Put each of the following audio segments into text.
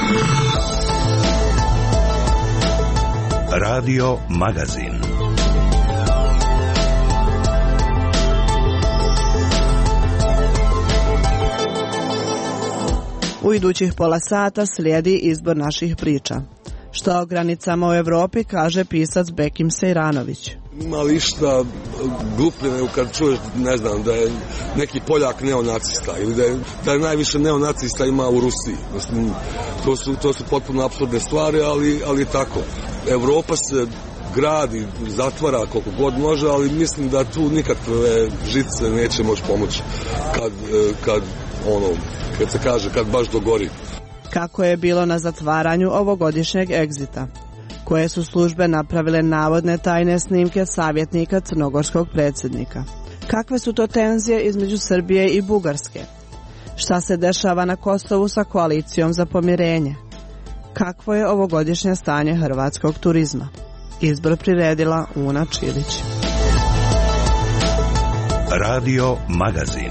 Radio Magazin. U idućih pola sata slijedi izbor naših priča. Šta o granicama u Evropi kaže pisac Bekim Sejranović. Ima li išta gluplje nego kad čuješ, ne znam, da je neki Poljak neonacista ili da je najviše neonacista ima u Rusiji. Mislim, to su potpuno apsurdne stvari, ali je tako. Evropa se gradi, zatvara koliko god može, ali mislim da tu nikakve žice neće moći pomoći kad se kaže, kad baš dogori. Kako je bilo na zatvaranju ovogodišnjeg egzita? Koje su službe napravile navodne tajne snimke savjetnika crnogorskog predsjednika? Kakve su to tenzije između Srbije i Bugarske? Šta se dešava na Kosovu sa koalicijom za pomirenje? Kakvo je ovogodišnje stanje hrvatskog turizma? Izbor priredila Una Čilić. Radio Magazin.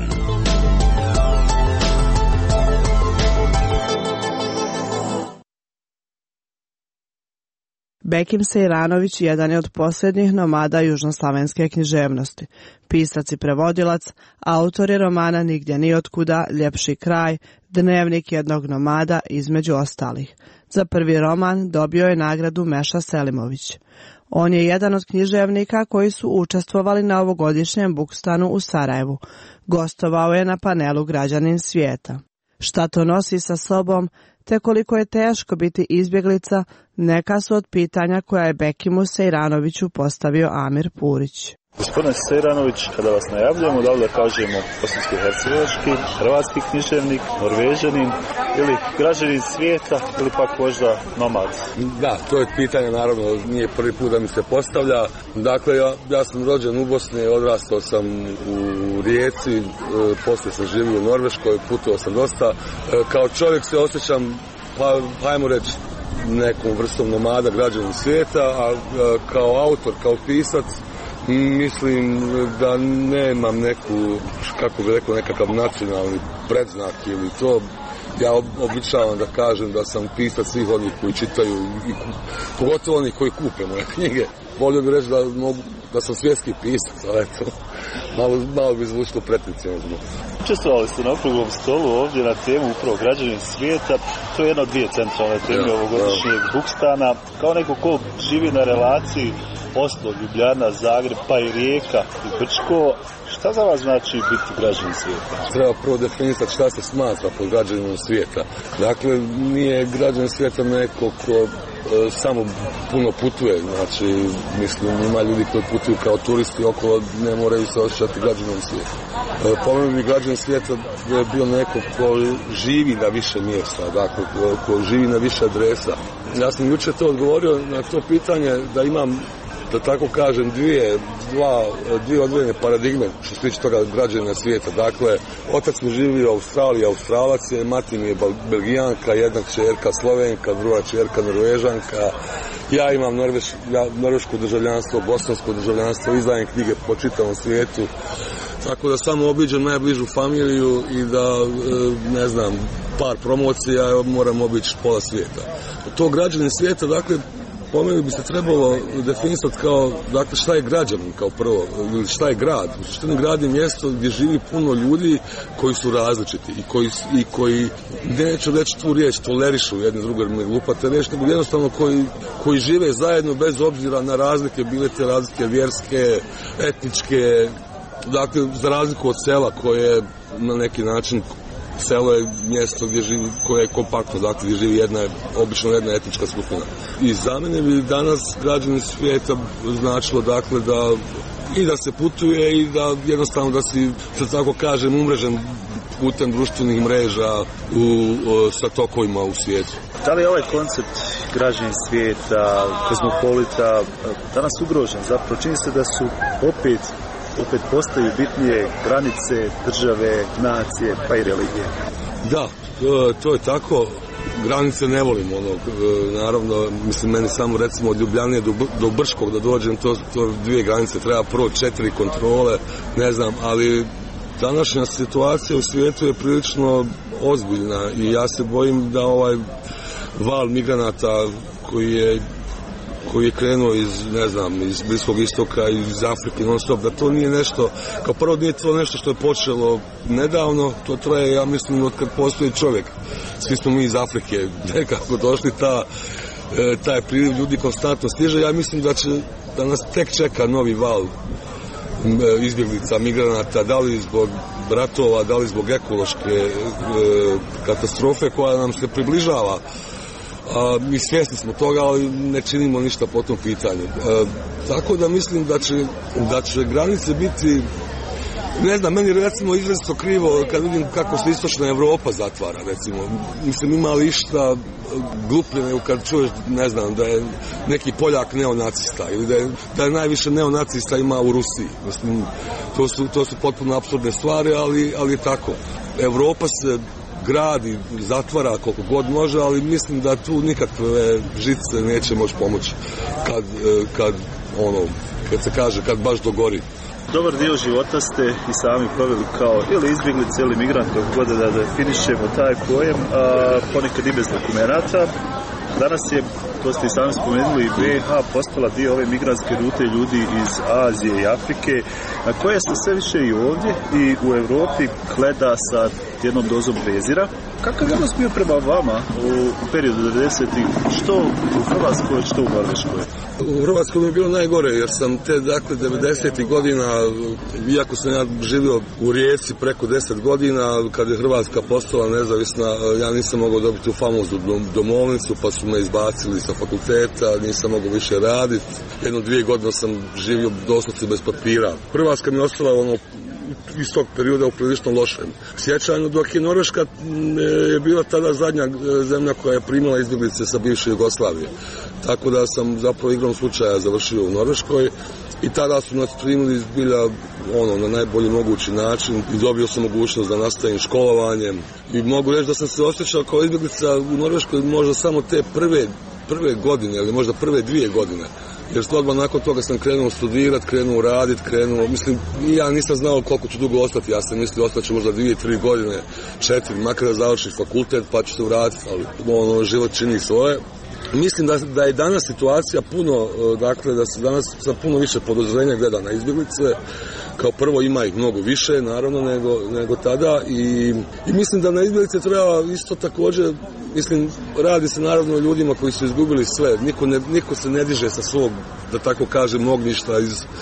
Bekim Sejranović jedan je od posljednjih nomada južnoslavenske književnosti. Pisac i prevodilac, autor je romana Nigdje ni otkuda, Ljepši kraj, Dnevnik jednog nomada, između ostalih. Za prvi roman dobio je nagradu Meša Selimović. On je jedan od književnika koji su učestvovali na ovogodišnjem Bukstanu u Sarajevu. Gostovao je na panelu Građanin svijeta. Šta to nosi sa sobom, te koliko je teško biti izbjeglica, neka su od pitanja koja je Bekimu Sejranoviću postavio Amir Purić. Gospodine Sejranović, kada vas najavljamo, da li da kažemo bosansko-hercegovački, hrvatski književnik, Norvežanin ili građanin svijeta ili pak možda nomad? Da, to je pitanje, naravno, nije prvi put da mi se postavlja. Dakle, ja sam rođen u Bosni, odrastao sam u Rijeci, poslije sam živio u Norveškoj, putovao sam dosta. Kao čovjek se osjećam, pa ajmo reći, nekom vrstom nomada, građanin svijeta, a kao autor, kao pisac, mislim da nemam neku, kako bi rekao, nekakav nacionalni predznak ili to. Ja običavam da kažem da sam pisac svih onih koji čitaju i pogotovo onih koji kupe moje knjige. Volio bih reći da sam svjetski pisac, ali eto, malo bi zvučilo pretenciozno. Učestvovali ste na okruglom stolu ovdje na temu upravo građanin svijeta. To je jedna od dvije centralne teme ovogodišnjeg Bukstana. Kao neko ko živi na relaciji Oslo, Ljubljana, Zagreb, pa i Rijeka i Brčko, šta za vas znači biti građanin svijeta? Treba prvo definisati šta se smatra pod građaninom svijeta. Dakle, nije građanin svijeta neko ko samo puno putuje, znači, mislim, ima ljudi koji putuju kao turisti okolo, ne moraju se osjećati građanom svijeta. Po meni bi građanin svijeta je bio neko ko živi na više mjesta, dakle, ko živi na više adresa. Ja sam jučer to odgovorio na to pitanje da imam, da tako kažem, dvije odvojene paradigme što se tiče toga građanina svijeta. Dakle, otac mi živi u Australiji, Australac je, mati mi je Belgijanka, jedna kćerka Slovenka, druga kćerka Norvežanka. Ja imam norveško državljanstvo, bosansko državljanstvo, izdajem knjige po čitavom svijetu. Tako da samo obiđem najbližu familiju i da, ne znam, par promocija moram obići pola svijeta. To građanin svijeta, dakle, po meni bi se trebalo definisati kao, dakle, šta je građanin kao prvo, ili šta je grad. U suštini grad je mjesto gdje živi puno ljudi koji su različiti i koji neću reći tu riječ, tolerišu jedne druge, ne glupate reći, nego jednostavno koji žive zajedno bez obzira na razlike, bile te razlike vjerske, etničke, dakle, za razliku od sela koje na neki način, selo je mjesto gdje živi, koje je kompaktno, dakle gdje živi obično jedna etnička skupina. I za mene bi danas građanin svijeta značilo, dakle, da se putuje i da jednostavno da si, da tako kažem, umrežen putem društvenih mreža sa tokovima u svijetu. Da li je ovaj koncept građanin svijeta, kozmopolita danas ugrožen? Zapravo čini se da su opet postaju bitnije granice, države, nacije, pa i religije. Da, to je tako. Granice ne volim, naravno, mislim, meni samo recimo od Ljubljane do Brčkog da dođem, to dvije granice, treba prvo 4 kontrole, ne znam, ali današnja situacija u svijetu je prilično ozbiljna i ja se bojim val migranata koji je krenuo iz Bliskog istoka, iz Afrike non stop, da to nije nešto, kao prvo nije to nešto što je počelo nedavno, to traje, ja mislim, od kad postoji čovjek. Svi smo mi iz Afrike nekako došli, taj priliv ljudi konstantno stiže. Ja mislim da nas tek čeka novi val izbjeglica, migranata, da li zbog ratova, da li zbog ekološke katastrofe koja nam se približava. Mi svjesni smo toga, ali ne činimo ništa po tom pitanju. Tako da mislim da će granice biti, ne znam, meni recimo izrazito krivo kad vidim kako se istočna Evropa zatvara, recimo. Mislim, ima li išta gluplje nego kad čuješ, ne znam, da je neki Poljak neonacista ili da je najviše neonacista ima u Rusiji. Mislim, to su potpuno apsurdne stvari, ali je tako. Evropa se gradi, zatvara koliko god može, ali mislim da tu nikakve žice neće moći pomoći kad se kaže, kad baš dogori. Dobar dio života ste i sami proveli kao ili izbjeglice ili migrant, kako god da definišemo taj pojam, ponekad i bez dokumenata. Danas je, to ste i sami spomenuli, BiH postala dio ove migrantske rute ljudi iz Azije i Afrike, na koje se sve više i ovdje i u Europi gleda sa jednom dozom prezira. Kakav je odnos bio prema vama u periodu 90-ih, što u Hrvatskoj, što u Norveškoj? U Hrvatskoj mi je bilo najgore, jer sam 90-ih godina, iako sam ja živio u Rijeci preko 10 godina, kad je Hrvatska postala nezavisna, ja nisam mogao dobiti tu famoznu domovnicu, pa su me izbacili sa fakulteta, nisam mogao više raditi. 1-2 godine sam živio doslovce bez papira. Hrvatska mi je ostala iz tog perioda u prilično lošem sjećanju, dok je Norveška je bila tada zadnja zemlja koja je primila izbjeglice sa bivše Jugoslavije. Tako da sam zapravo igrom slučaja završio u Norveškoj i tada su nas primili zbilja na najbolji mogući način i dobio sam mogućnost da nastavim školovanjem i mogu reći da sam se osjećao kao izbjeglica u Norveškoj možda samo te prve godine ili možda prve 2 godine. Jer odmah nakon toga sam krenuo studirati, krenuo raditi, mislim, ja nisam znao koliko ću dugo ostati, ja sam mislio ostaću možda 2-3 godine, 4, makar da završim fakultet pa ću se vratiti, ali život čini svoje. Mislim da je danas situacija puno, dakle da se danas sa puno više podozrenja gleda na izbjeglice. Kao prvo ima ih mnogo više, naravno, nego tada i mislim da na izbjeglice treba isto također, mislim, radi se naravno o ljudima koji su izgubili sve. Niko se ne diže sa svog, da tako kažem, ognjišta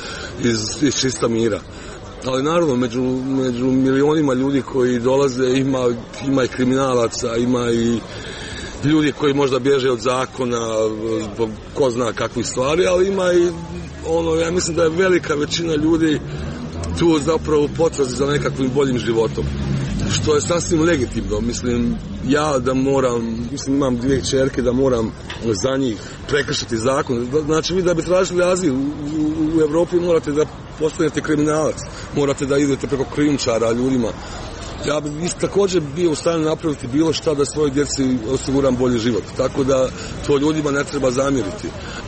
iz čista mira. Ali naravno, među milionima ljudi koji dolaze ima i kriminalaca, ima i ljudi koji možda bježe od zakona zbog ko zna kakvih stvari, ali ima i ja mislim da je velika većina ljudi tu zapravo u potrazi za nekakvim boljim životom, što je sasvim legitimno. Mislim, ja da moram, imam 2 kćerke, da moram za njih prekršiti zakon. Znači, vi da bi tražili azil u Europi morate da postanete kriminalac, morate da idete preko krijumčara ljudima. Ja bih također bio u stanju napraviti bilo šta da svojoj djeci osiguram bolji život. Tako da to ljudima ne treba zamjeriti.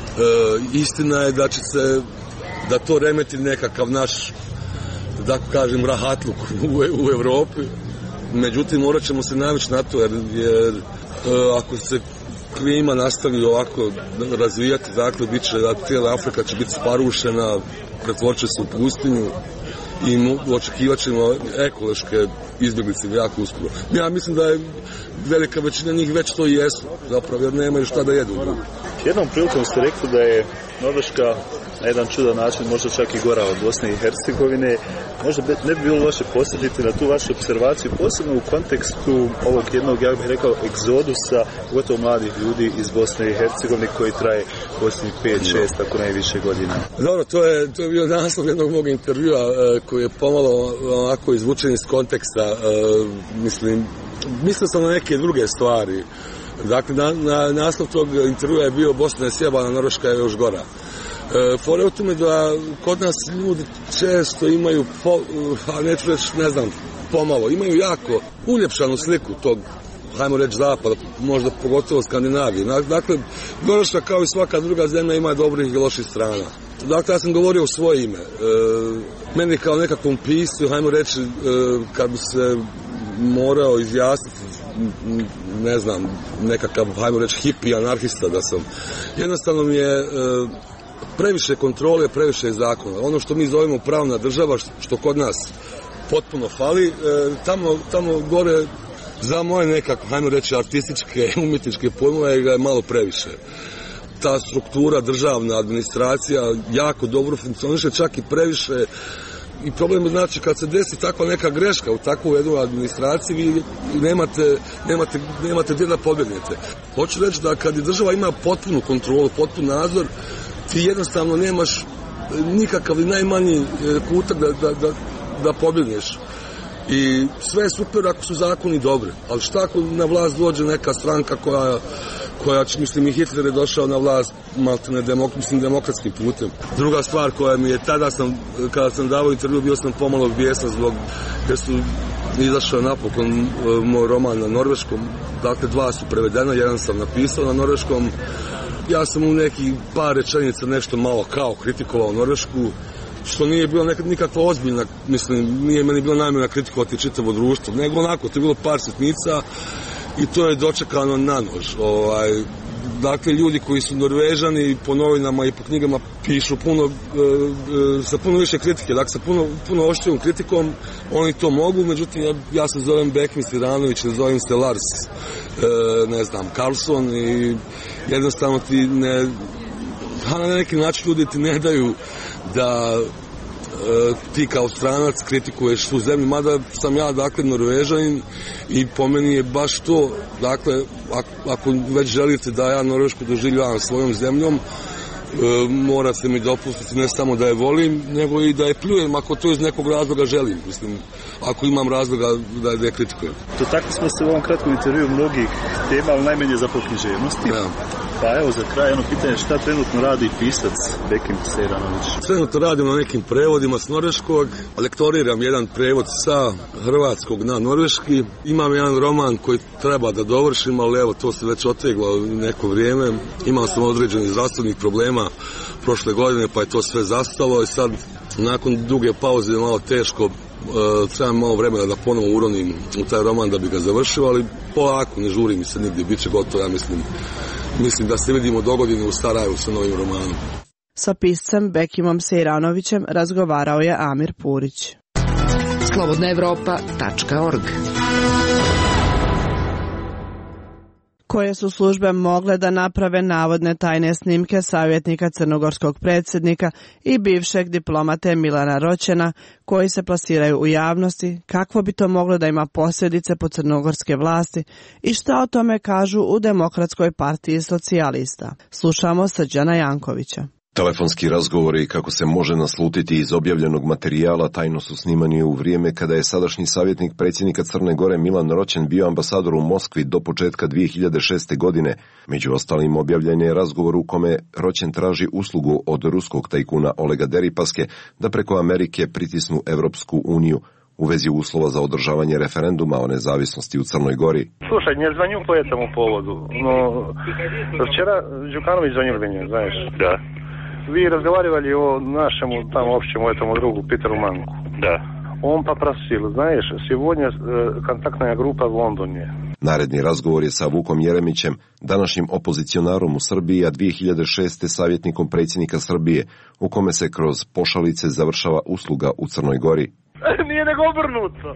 Istina je da to remeti nekakav naš, da tako kažem, rahatluk u Europi. Međutim, morat ćemo se navići na to, jer ako se klima nastavi ovako razvijati, dakle, cijela Afrika će biti sparušena, pretvorit će se u pustinju i očekivat ćemo ekološke izbjeglice jako uskoro. Ja mislim da je velika većina njih već to i jesu, zapravo, jer nemaju šta da jedu. Jednom prilikom ste rekli da je Norveška na jedan čudan način možda čak i gora od Bosne i Hercegovine. Možda ne bi bilo loše posjetiti na tu vašu observaciju, posebno u kontekstu ovog jednog, ja bih rekao, egzodusa gotovo mladih ljudi iz Bosne i Hercegovine koji traje posljednjih 5-6, ako najviše godina. Dobro, to je bio naslov jednog mog intervjua koji je pomalo onako izvučen iz konteksta. Mislio sam na neke druge stvari. Dakle, naslov tog intervjua je bio Bosna je sjebana, Norveška je još gora. Fora je u tome da kod nas ljudi često imaju, neću reći, pomalo, imaju jako uljepšanu sliku tog, hajmo reći, zapada, možda pogotovo Skandinavije. Dakle, Norveška kao i svaka druga zemlja ima dobrih i loših strana. Dakle, ja sam govorio u svoje ime. Meni kao nekakvom piscu, hajmo reći, kad bi se morao izjasniti ne znam, nekakav, hajmo reći, hippie, anarhista da sam. Jednostavno mi je previše kontrole, previše zakona. Ono što mi zovemo pravna država, što kod nas potpuno fali, tamo gore za moje nekako, hajmo reći, artističke, umjetničke pojmove ga je malo previše. Ta struktura, državna administracija jako dobro funkcioniše, čak i previše. I problem je, znači, kad se desi takva neka greška u takvu jednu administraciji, vi nemate gdje da pobjegnete. Hoću reći da kad država ima potpunu kontrolu, potpun nadzor, ti jednostavno nemaš nikakav i najmanji kutak da pobjegneš. I sve je super ako su zakoni dobri, ali šta ako na vlast dođe neka stranka koja mislim, i Hitler je došao na vlast demokratskim putem. Druga stvar koja mi je, kada sam davao intervju, bio sam pomalo bijesan zbog, jer su izašao napokon moj roman na norveškom, dakle 2 su prevedena, jedan sam napisao na norveškom. Ja sam u nekih par rečenica nešto malo kao kritikovao Norvešku, što nije bilo nikakva ozbiljna, mislim, nije meni bilo namjera kritikovati čitavo društvo, nego onako, to je bilo par sitnica i to je dočekano na nož. Dakle, ljudi koji su Norvežani po novinama i po knjigama pišu sa puno više kritike, dakle sa puno oštrijom kritikom, oni to mogu, međutim ja se zovem Bekmis Iranović, ne zovem se Lars, ne znam, Karlsson, i jednostavno ti na neki način ljudi ti ne daju da ti kao stranac kritikuješ tu zemlju, mada sam ja, dakle, Norvežanin i po meni je baš to, dakle, ako već želite da ja Norvešku doživljavam svojom zemljom, mora se mi dopustiti ne samo da je volim, nego i da je pljujem ako to iz nekog razloga želim, mislim, ako imam razloga da je kritikujem. Dotakli smo se u ovom kratkom intervju mnogih tema, ali najmanje za književnosti. Ja. Pa evo za kraj jedno pitanje, šta trenutno radi pisac Bekim Sejranović? Trenutno radim na nekim prevodima s norveškog, lektoriram jedan prevod sa hrvatskog na norveški, imam jedan roman koji treba da dovršim, ali evo to se već oteglo neko vrijeme, imao sam određenih zdravstvenih problema prošle godine, pa je to sve zastalo i sad nakon duge pauze je malo teško, trebam malo vremena da ponovo uronim u taj roman da bi ga završio, ali polako, ne žuri mi se nigdje, bit će gotovo, ja mislim da se vidimo dogodine u Sarajevu sa novim romanom. Sa piscem Bekimom Sejranovićem razgovarao je Amir Purić. Slobodnaevropa.org. Koje su službe mogle da naprave navodne tajne snimke savjetnika crnogorskog predsjednika i bivšeg diplomate Milana Roćena koji se plasiraju u javnosti, kakvo bi to moglo da ima posljedice po crnogorske vlasti i šta o tome kažu u Demokratskoj partiji socijalista. Slušamo Srđana Jankovića. Telefonski razgovori, kako se može naslutiti iz objavljenog materijala, tajno su snimani u vrijeme kada je sadašnji savjetnik predsjednika Crne Gore Milan Roćen bio ambasador u Moskvi do početka 2006. godine. Među ostalim objavljen je razgovor u kome Roćen traži uslugu od ruskog tajkuna Olega Deripaske da preko Amerike pritisnu Evropsku uniju u vezi uslova za održavanje referenduma o nezavisnosti u Crnoj Gori. Slušaj, не звоню по этому поводу, но вчера Đukanović звонил мне, знаешь. Да. Ви разговаривали о нашему там общему этому другу Питеру Манку. Да. Он попросил, знаешь, сегодня контактная группа в Лондоне. Naredni razgovor je sa Vukom Jeremićem, današnjim opozicionarom u Srbiji, a 2006. savjetnikom predsjednika Srbije, u kome se kroz pošalice završava usluga u Crnoj Gori. Nije nego obrnuto.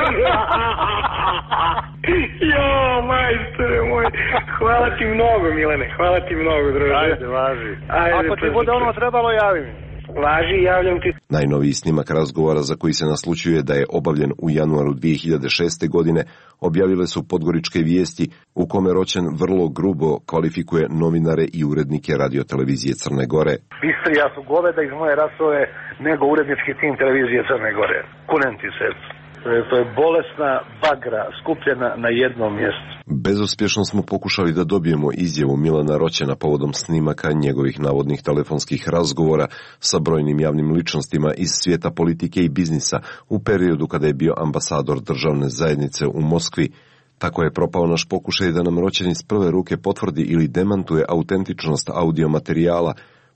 Jo, majstore moj, hvala ti mnogo, Milane, hvala ti mnogo, druže. Ajde, važi. Ako ti bude ono trebalo, javi mi. Važi, javljam ti. Najnoviji snimak razgovora, za koji se naslućuje da je obavljen u januaru 2006. godine, objavile su Podgoričke vijesti, u kome Roćen vrlo grubo kvalifikuje novinare i urednike radiotelevizije Crne Gore. Bistrija su goveda iz moje rasove nego urednički tim televizije Crne Gore. Kunem ti se. To je bolesna bagra skupljena na jednom mjestu. Bezuspješno smo pokušali da dobijemo izjavu Milana Roćena povodom snimaka njegovih navodnih telefonskih razgovora sa brojnim javnim ličnostima iz svijeta politike i biznisa u periodu kada je bio ambasador državne zajednice u Moskvi. Tako je propao naš pokušaj da nam Roćen iz prve ruke potvrdi ili demantuje autentičnost audio materijala,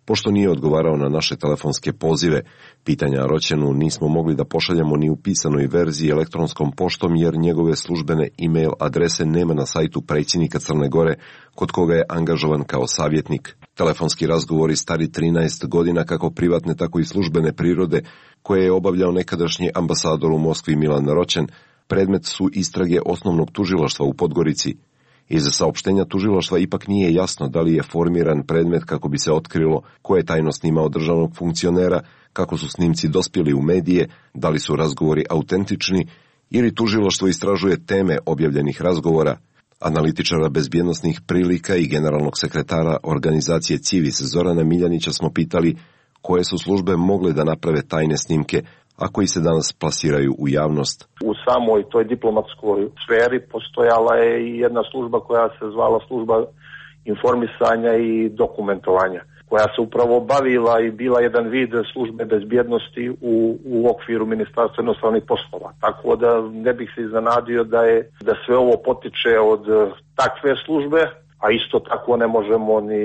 pošto nije odgovarao na naše telefonske pozive. Pitanja Roćenu nismo mogli da pošaljemo ni u pisanoj verziji elektronskom poštom, jer njegove službene e-mail adrese nema na sajtu predsjednika Crne Gore, kod koga je angažovan kao savjetnik. Telefonski razgovori stari 13 godina, kako privatne, tako i službene prirode, koje je obavljao nekadašnji ambasador u Moskvi Milan Roćen, predmet su istrage osnovnog tužilaštva u Podgorici. Iz saopštenja tužilaštva ipak nije jasno da li je formiran predmet kako bi se otkrilo ko je tajno snimao državnog funkcionera, kako su snimci dospjeli u medije, da li su razgovori autentični ili tužilaštvo istražuje teme objavljenih razgovora. Analitičara bezbjednosnih prilika i generalnog sekretara organizacije Civis Zorana Miljanića smo pitali koje su službe mogle da naprave tajne snimke, a koji se danas plasiraju u javnost. U samoj toj diplomatskoj sferi postojala je i jedna služba koja se zvala služba informisanja i dokumentovanja, koja se upravo bavila i bila jedan vid službe bezbjednosti u okviru Ministarstva inostranih poslova. Tako da ne bih se iznenadio da sve ovo potiče od takve službe, a isto tako ne možemo ni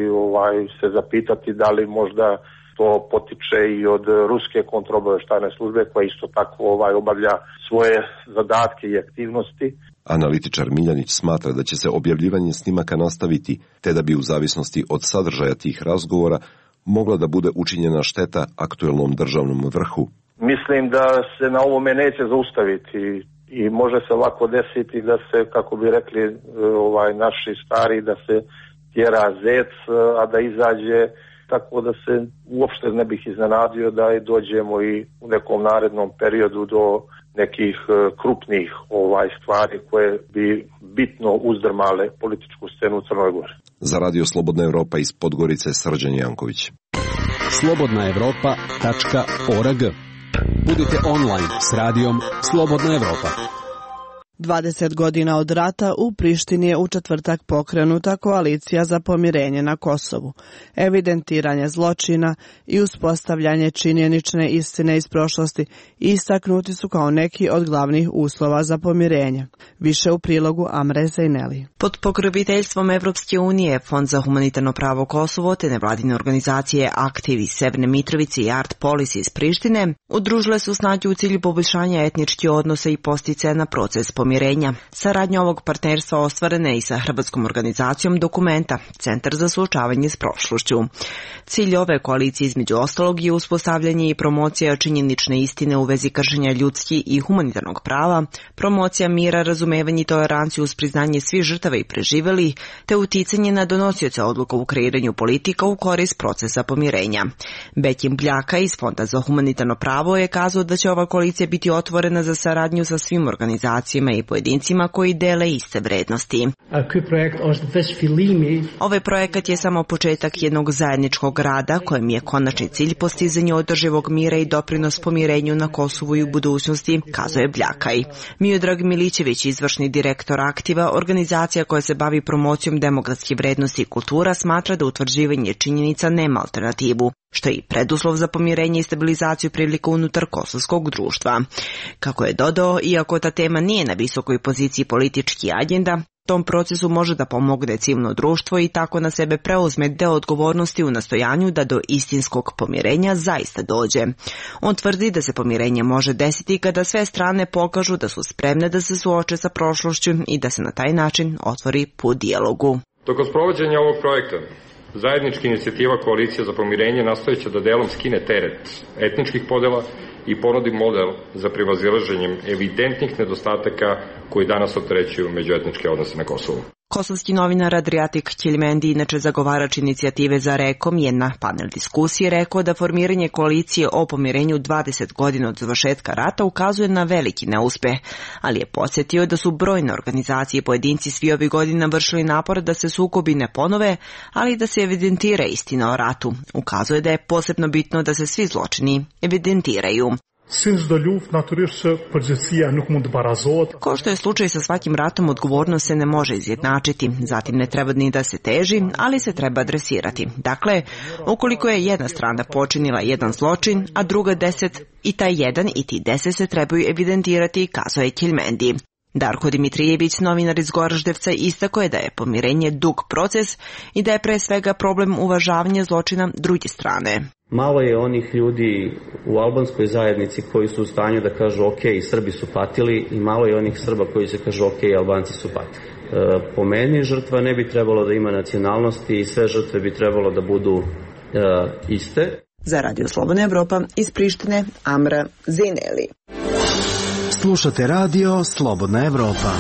se zapitati da li možda to potiče i od ruske kontraobavještajne službe, koja isto tako obavlja svoje zadatke i aktivnosti. Analitičar Miljanić smatra da će se objavljivanje snimaka nastaviti, te da bi u zavisnosti od sadržaja tih razgovora mogla da bude učinjena šteta aktuelnom državnom vrhu. Mislim da se na ovome neće zaustaviti i može se lako desiti da se, kako bi rekli naši stari, da se tjera zec, a da izađe, tako da se uopšte ne bih iznenadio da dođemo i u nekom narednom periodu do nekih krupnih stvari koje bi bitno uzdrmale političku scenu u Crnoj Gori. Za Radio Slobodna Evropa iz Podgorice, Srđan Janković. slobodnaevropa.org. Budite online s radijom Slobodna Evropa. 20 godina od rata u Prištini je u četvrtak pokrenuta koalicija za pomirenje na Kosovu. Evidentiranje zločina i uspostavljanje činjenične istine iz prošlosti istaknuti su kao neki od glavnih uslova za pomirenje. Više u prilogu Amre Zejneli. Pod pokroviteljstvom Evropske unije, Fond za humanitarno pravo Kosovo te nevladine organizacije Aktiv iz Severne Mitrovice i Art Policy iz Prištine udružile su snage u cilju poboljšanja etničkih odnosa i posticaja na proces pomirenja. Saradnja ovog partnerstva ostvarena je i sa hrvatskom organizacijom Dokumenta, Centar za suočavanje s prošlošću. Cilj ove koalicije između ostalog je uspostavljanje i promocija činjenične istine u vezi kršenja ljudskih i humanitarnog prava, promocija mira, razumevanje i toleranciju uz priznanje svih žrtava i preživjelih, te uticanje na donosioce odluka u kreiranju politika u korist procesa pomirenja. Bekim Bljaka iz Fonda za humanitarno pravo je kazao da će ova koalicija biti otvorena za saradnju sa svim organizacijama i pojedincima koji dele iste vrednosti. Ovaj projekat je samo početak jednog zajedničkog rada kojem je konačni cilj postizanje održivog mira i doprinos pomirenju na Kosovu i u budućnosti, kazao je Bljakaj. Miodrag Milićević, izvršni direktor Aktiva, organizacija koja se bavi promocijom demokratskih vrednosti i kultura, smatra da utvrđivanje činjenica nema alternativu, što je i preduslov za pomirenje i stabilizaciju prilika unutar kosovskog društva. Kako je dodao, iako ta tema nije na visokoj poziciji politički agenda, tom procesu može da pomogne civilno društvo i tako na sebe preuzme deo odgovornosti u nastojanju da do istinskog pomirenja zaista dođe. On tvrdi da se pomirenje može desiti kada sve strane pokažu da su spremne da se suoče sa prošlošću i da se na taj način otvori put dijalogu. Tokom sprovođenja ovog projekta, zajednička inicijativa Koalicija za pomirenje nastojeće da delom skine teret etničkih podela i ponudi model za prevazilaženjem evidentnih nedostataka koji danas opterećuju međuetničke odnose na Kosovu. Kosovski novinar Adriatik Ćilimendi, inače zagovarač inicijative za Rekom, je na panel diskusije rekao da formiranje koalicije o pomirenju 20 godina od završetka rata ukazuje na veliki neuspeh, ali je podsjetio da su brojne organizacije i pojedinci svi ovih godina vršili napor da se sukobi ne ponove, ali da se evidentira istina o ratu. Ukazuje da je posebno bitno da se svi zločini evidentiraju. Kao što je slučaj sa svakim ratom, odgovornost se ne može izjednačiti, zatim ne treba ni da se teži, ali se treba adresirati. Dakle, ukoliko je jedna strana počinila jedan zločin, a druga 10, i taj jedan i ti 10 se trebaju evidentirati, kazao je Ćilimendi. Darko Dimitrijević, novinar iz Goraždevca, istakao je da je pomirenje dug proces i da je pre svega problem uvažavanja zločina druge strane. Malo je onih ljudi u albanskoj zajednici koji su u stanju da kažu ok, Srbi su patili, i malo je onih Srba koji se kažu ok, Albanci su patili. Po meni žrtva ne bi trebalo da ima nacionalnosti i sve žrtve bi trebalo da budu iste. Za Radio Slobodna Evropa iz Prištine, Amra Zineli. Slušate Radio Slobodna Evropa.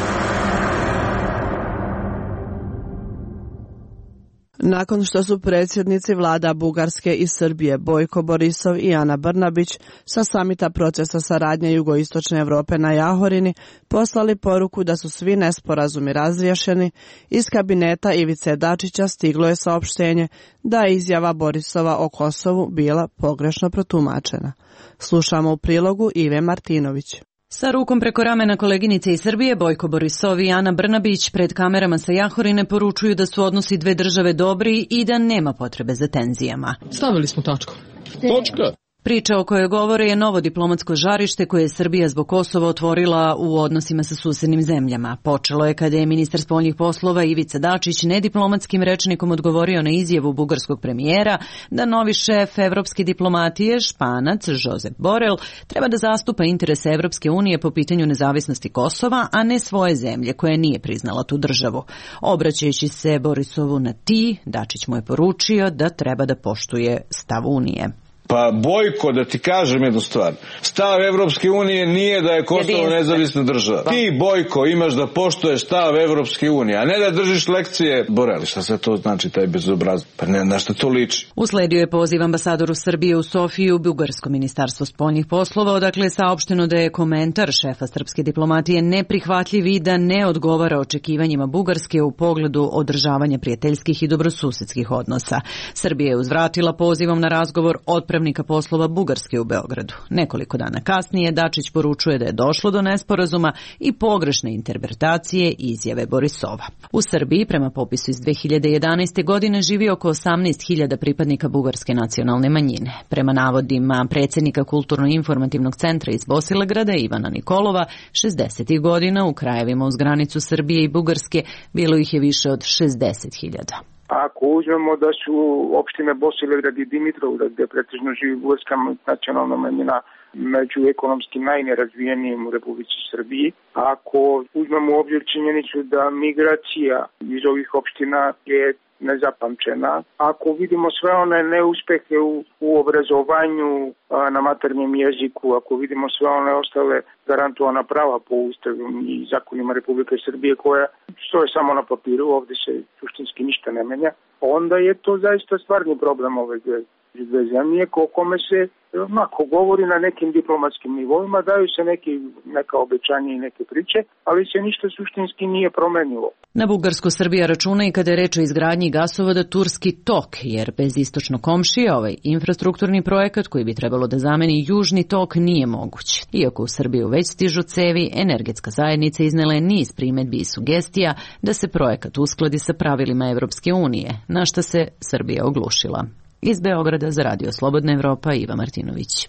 Nakon što su predsjednici vlada Bugarske i Srbije Bojko Borisov i Ana Brnabić sa samita procesa saradnje Jugoistočne Evrope na Jahorini poslali poruku da su svi nesporazumi razriješeni, iz kabineta Ivice Dačića stiglo je saopštenje da je izjava Borisova o Kosovu bila pogrešno protumačena. Slušamo u prilogu Ive Martinović. Sa rukom preko ramena koleginice iz Srbije, Bojko Borisov i Ana Brnabić pred kamerama sa Jahorine poručuju da su odnosi dve države dobri i da nema potrebe za tenzijama. Stavili smo tačku. Točka. Priča o kojoj govore je novo diplomatsko žarište koje je Srbija zbog Kosova otvorila u odnosima sa susednim zemljama. Počelo je kada je ministar spoljnih poslova Ivica Dačić nediplomatskim rečnikom odgovorio na izjavu bugarskog premijera da novi šef evropske diplomatije, Španac Josep Borel, treba da zastupa interese Evropske unije po pitanju nezavisnosti Kosova, a ne svoje zemlje koja nije priznala tu državu. Obraćajući se Borisovu na ti, Dačić mu je poručio da treba da poštuje stav Unije. Pa Bojko, da ti kažem jednu stvar, stav Evropske unije nije da je Kosovo nezavisna država. Ti, Bojko, imaš da poštuješ stav Evropske unije, a ne da držiš lekcije Boreli. Šta se to znači, taj bezobrazluk? Pa ne, na šta to liči? Usledio je poziv ambasadoru Srbije u Sofiju, Bugarsko ministarstvo spoljnih poslova, odakle je saopšteno da je komentar šefa srpske diplomatije neprihvatljiv i da ne odgovara očekivanjima Bugarske u pogledu održavanja prijateljskih i dobrosusedskih odnosa. Srbija je uzvratila pozivom na razgovor otpravnika poslova Bugarske u Beogradu. Nekoliko dana kasnije Dačić poručuje da je došlo do nesporazuma i pogrešne interpretacije izjave Borisova. U Srbiji, prema popisu iz 2011. godine, živi oko 18.000 pripadnika bugarske nacionalne manjine. Prema navodima predsjednika Kulturno-informativnog centra iz Bosilegrada Ivana Nikolova, 60. godina u krajevima uz granicu Srbije i Bugarske bilo ih je više od 60.000. Ako uzmemo da su opštine Bosilegrad i Dimitrovgrad, gde pretežno živi bugarska nacionalna manjina, među ekonomski najnerazvijenijim u Republici Srbiji, ako uzmemo u obzir činjenicu da migracija iz ovih opština je nezapamćena, ako vidimo sve one neuspehe u obrazovanju na maternjem jeziku, ako vidimo sve one ostale garantovana prava po Ustavu i zakonima Republike Srbije koja stoje samo na papiru, ovde se suštinski ništa ne menja, onda je to zaista stvarni problem ove dve zemlje, o kome se ako govori na nekim diplomatskim nivoima, daju se neka obećanja i neke priče, ali se ništa suštinski nije promenilo. Na Bugarsko Srbija računa i kada je reč o izgradnji gasovoda Turski tok, jer bez istočno komšije ovaj infrastrukturni projekat koji bi trebalo da zameni Južni tok nije moguć. Iako u Srbiju već stižu cevi, energetska zajednica iznela je niz primedbi i sugestija da se projekat uskladi sa pravilima Evropske unije, na šta se Srbija oglušila. Iz Beograda za Radio Slobodna Evropa, Iva Martinović.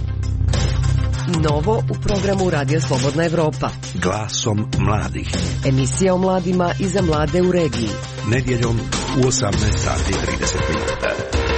Novo u programu Radio Slobodna Evropa. Glasom mladih. Emisija o mladima i za mlade u regiji. Nedjeljom u 18:30.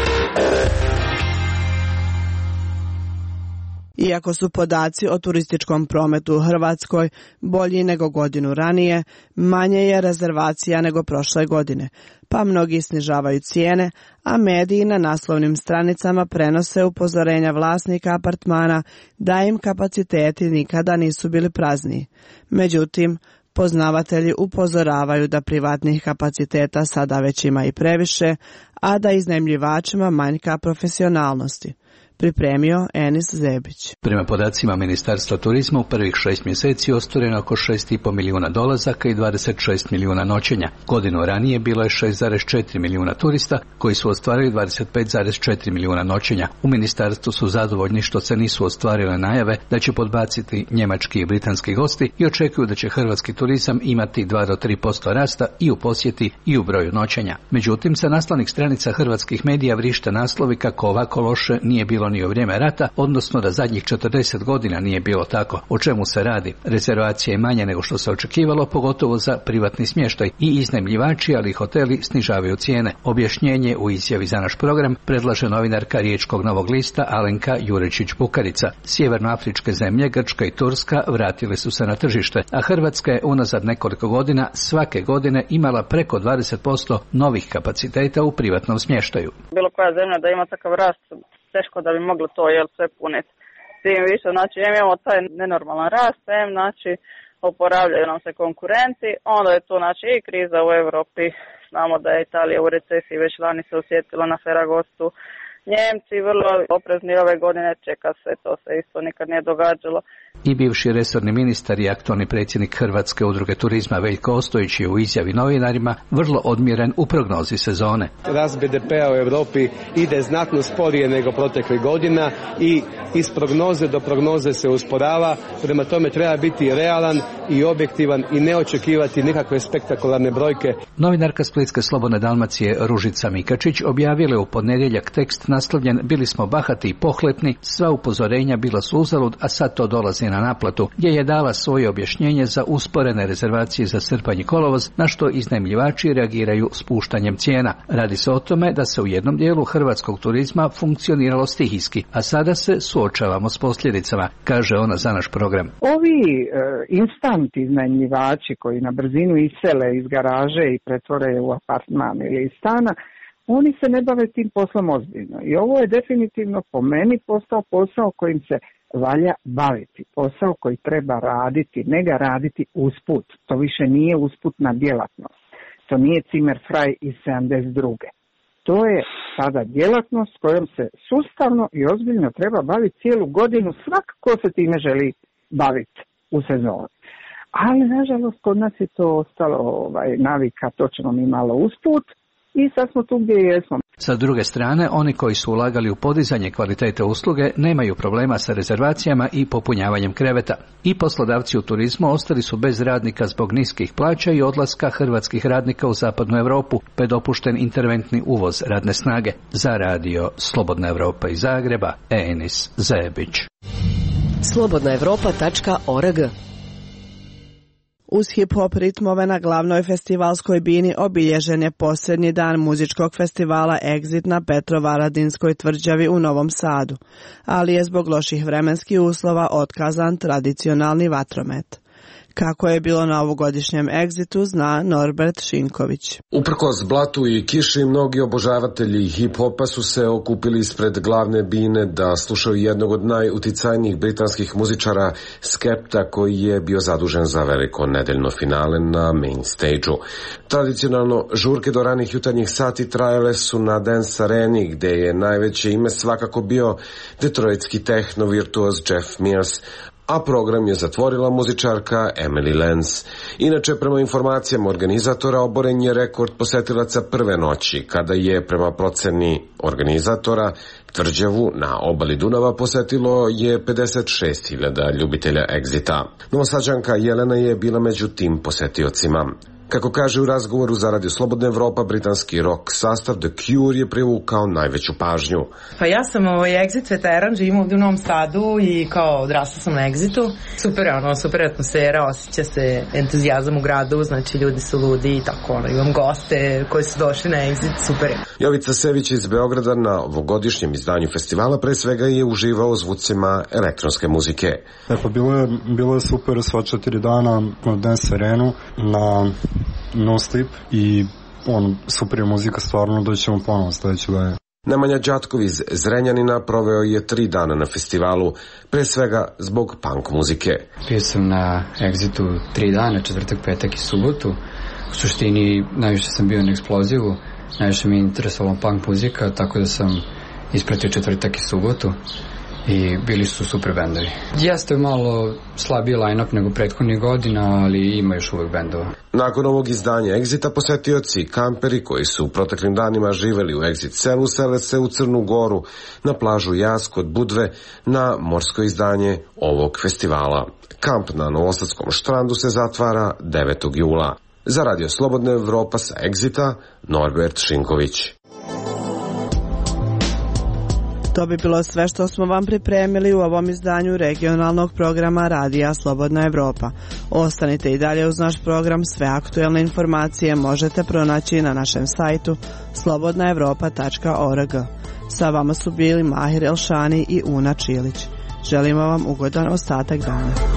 Iako su podaci o turističkom prometu u Hrvatskoj bolji nego godinu ranije, manje je rezervacija nego prošle godine, pa mnogi snižavaju cijene, a mediji na naslovnim stranicama prenose upozorenja vlasnika apartmana da im kapaciteti nikada nisu bili prazniji. Međutim, poznavatelji upozoravaju da privatnih kapaciteta sada već ima i previše, a da iznajmljivačima manjka profesionalnosti. Pripremio Enis Zebić. Prema podacima Ministarstva turizma u prvih 6 mjeseci ostvareno oko 6,5 milijuna dolazaka i 26 milijuna noćenja. Godinu ranije bilo je 6,4 milijuna turista koji su ostvarili 25,4 milijuna noćenja. U ministarstvu su zadovoljni što se nisu ostvarile najave da će podbaciti njemački i britanski gosti i očekuju da će hrvatski turizam imati 2 do 3% rasta i u posjeti i u broju noćenja. Međutim, sa naslovnih stranica hrvatskih medija vrište naslovi kako ovako loše nije bilo bilo ni u vrijeme rata, odnosno da zadnjih 40 godina nije bilo tako. O čemu se radi? Rezervacija je manja nego što se očekivalo, pogotovo za privatni smještaj, i iznajmljivači, ali i hoteli snižavaju cijene. Objašnjenje u izjavi za naš program predlaže novinarka Riječkog Novog lista Alenka Jurečić-Bukarica. Sjevernoafričke zemlje, Grčka i Turska, vratile su se na tržište, a Hrvatska je unazad nekoliko godina svake godine imala preko 20% novih kapaciteta u privatnom smještaju. Bilo koja zemlja da ima takav rast, teško da bi moglo to sve puniti. Tim više, znači, imamo taj nenormalan rast, znači, oporavljaju nam se konkurenti, onda je to, znači, i kriza u Europi, znamo da je Italija u recesiji, već lani se osjetila na Feragostu, Njemci vrlo oprezni ove godine, čeka se, to se isto nikad nije događalo. I bivši resorni ministar i aktualni predsjednik Hrvatske udruge turizma Veljko Ostojić je u izjavi novinarima vrlo odmjeren u prognozi sezone. Rast BDP-a u Europi ide znatno sporije nego proteklih godina i iz prognoze do prognoze se usporava, prema tome treba biti realan i objektivan i ne očekivati nikakve spektakularne brojke. Novinarka Splitske Slobodne Dalmacije Ružica Mikačić objavila u ponedjeljak tekst naslovljen "Bili smo bahati i pohlepni, sva upozorenja bila su uzalud, a sad to dolazi na naplatu", gdje je dala svoje objašnjenje za usporene rezervacije za srpanj i kolovoz, na što iznajmljivači reagiraju spuštanjem cijena. Radi se o tome da se u jednom dijelu hrvatskog turizma funkcioniralo stihijski, a sada se suočavamo s posljedicama, kaže ona za naš program. Ovi instant iznajmljivači koji na brzinu isele iz garaže i pretvore u apartman ili iz stana, oni se ne bave tim poslom ozbiljno. I ovo je definitivno po meni postao posao kojim se valja baviti. Posao koji treba raditi, ne ga raditi usput. To više nije usputna djelatnost. To nije Zimmerfrei iz 72. To je sada djelatnost kojom se sustavno i ozbiljno treba baviti cijelu godinu svak ko se time želi baviti u sezoni. Ali, nažalost, kod nas je to ostalo navika, to ćemo mi malo usput i sad smo tu gdje jesmo. Sa druge strane, oni koji su ulagali u podizanje kvalitete usluge nemaju problema sa rezervacijama i popunjavanjem kreveta. I poslodavci u turizmu ostali su bez radnika zbog niskih plaća i odlaska hrvatskih radnika u zapadnu Europu, pa je dopušten interventni uvoz radne snage. Za radio Slobodna Evropa iz Zagreba, Enis Zebić. slobodnaevropa.org. Uz hip-hop ritmove na glavnoj festivalskoj bini obilježen je posljednji dan muzičkog festivala Exit na Petrovaradinskoj tvrđavi u Novom Sadu, ali je zbog loših vremenskih uslova otkazan tradicionalni vatromet. Kako je bilo na ovogodišnjem Exitu, zna Norbert Šinković. Uprkos blatu i kiši, mnogi obožavatelji hip-hopa su se okupili ispred glavne bine da slušaju jednog od najuticajnijih britanskih muzičara Skepta, koji je bio zadužen za veliko nedeljno finale na main stage-u. Tradicionalno, žurke do ranih jutarnjih sati trajale su na Dance Areni, gde je najveće ime svakako bio detroitski tehno virtuoz Jeff Mears, a program je zatvorila muzičarka Emily Lenz. Inače, prema informacijama organizatora, oboren je rekord posetilaca prve noći, kada je, prema proceni organizatora, tvrđavu na obali Dunava posetilo je 56.000 ljubitelja Exita. Novosađanka Jelena je bila među tim posetiocima. Kako kaže u razgovoru za Radio Slobodna Evropa, britanski rock sastav The Cure je privukao najveću pažnju. Pa ja sam Exit veteran, živim ovdje u Novom Sadu i kao odrasla sam na Exitu. Super atmosfera, osjeća se entuzijazam u gradu, znači ljudi su ludi i tako, imam goste koji su došli na Exit, super. Jovica Sević iz Beograda na ovogodišnjem izdanju festivala pre svega je uživao u zvucima elektronske muzike. Pa bilo je super sva 4 dana na Dance Arenu, na No Sleep i super je muzika, stvarno doćemo ponovo sledeće dane. Nemanja Đatkov iz Zrenjanina proveo je 3 dana na festivalu, pre svega zbog punk muzike. Bio sam na Exitu 3 dana, četvrtak, petak i subotu. U suštini najviše sam bio na eksplozivu, najviše mi je interesovala punk muzika, tako da sam ispratio četvrtak i subotu i bili su super bendovi. Jeste malo slabiji line-up nego prethodnih godina, ali ima još uvek bendova. Nakon ovog izdanja Exita, posetioci i kamperi koji su u proteklim danima živeli u Exit selu sele se u Crnu Goru, na plažu Jaz kod Budve, na morsko izdanje ovog festivala. Kamp na Novosadskom štrandu se zatvara 9. jula. Za Radio Slobodna Evropa sa Exita, Norbert Šinković. To bi bilo sve što smo vam pripremili u ovom izdanju regionalnog programa Radija Slobodna Evropa. Ostanite i dalje uz naš program, sve aktuelne informacije možete pronaći na našem sajtu slobodnaevropa.org. Sa vama su bili Mahir Elšani i Una Čilić. Želimo vam ugodan ostatak dana.